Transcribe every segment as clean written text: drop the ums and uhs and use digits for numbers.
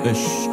عشق.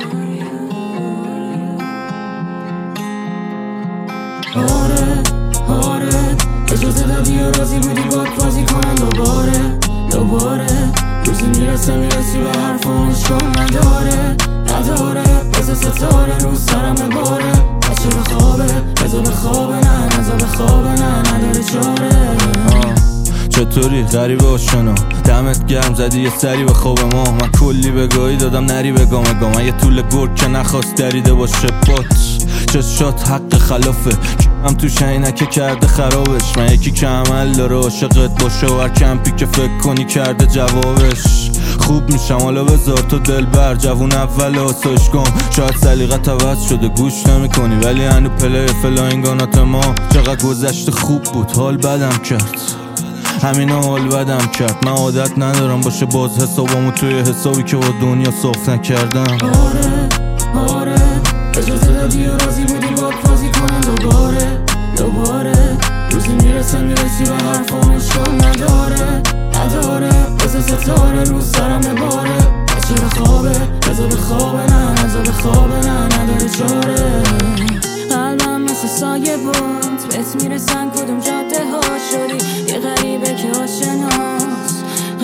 آره اجازه دادی و راضی بودی باد بازی کنن دوباره روزی میرسی به حرفانش کن نداره بزا ستاره رو سرم باره بچه به خوابه بزا به خوابه نه نداره چاره. چطوری غریب آشنا دمت گرم زدی یه سری به خواب ما. من کلی بگاهی دادم نری به گام من یه طول گرگ که نخواست دریده باشه بات چشات حق خلافه هم تو شینکه کرده خرابش. من یکی که عمل داره عاشقت باشه و هر کمپی که فکر کنی کرده جوابش. خوب میشم حالا بذار تو دل بر جوون اول آسایش کن. شاید سلیقت عوض شده گوش نمی کنی ولی هنو پلی فلاینگانات ما چقدر گذشته خوب بود حال بدم کرد همینا حال بدم کرد. من عادت ندارم باشه باز حسابامو توی حسابی که با دنیا صاف نکردم. آره اجازه دادی و راضی بودی باد بازی کنن دوباره روزی میرسی به حرفانش کن نداره بزا ستاره رو سرم باره بچه به خوابه بزا به خوابه نه نداره چاره. قلبم مثل سایه بود بهت میرسن کدوم جاده ها شدی یه غریبه که آشناست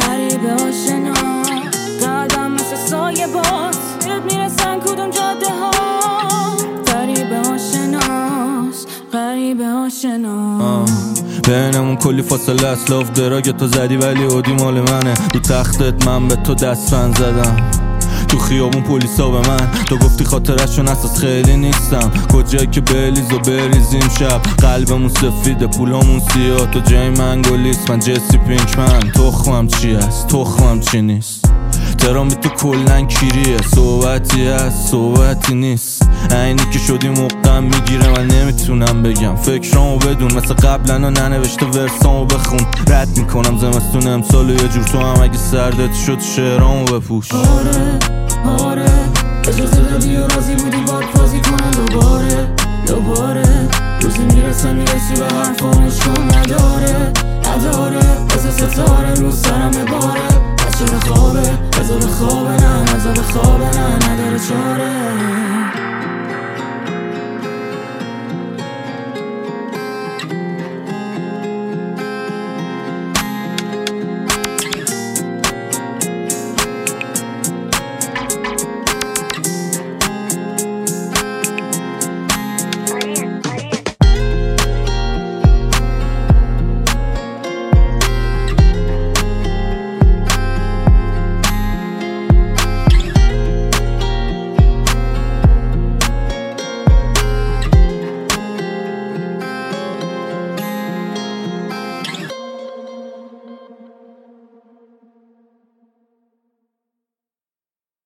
قلبم مثل سایه بود بهت میرسن کدوم جاده ها غریبه آشناست. بینمون کلی فاصله است لاف دراگ تو زدی ولی اودی مال منه. رو تختت من به تو دستفن زدم تو خیابون پلیسا به من تو گفتی خاطرشون اساس خیلی نیستم. کجایی که بلیز و بریزیم شب قلبمون سفیده پولامون سیاه تو جای من گلیست من جسی پینکمن. تخمم چی است تخمم چی نیست ترام بی تو کلن کیریه صحبتی هست صحبتی نیست اینی که شدی موقعم میگیره من نمیتونم بگم فکرامو بدون مثل قبلا ننوشته ورسامو بخون رد میکنم زمستون امسال یه جور تو هم اگه سردت شد شعرامو بپوش. آره اجازه دادی و راضی بودی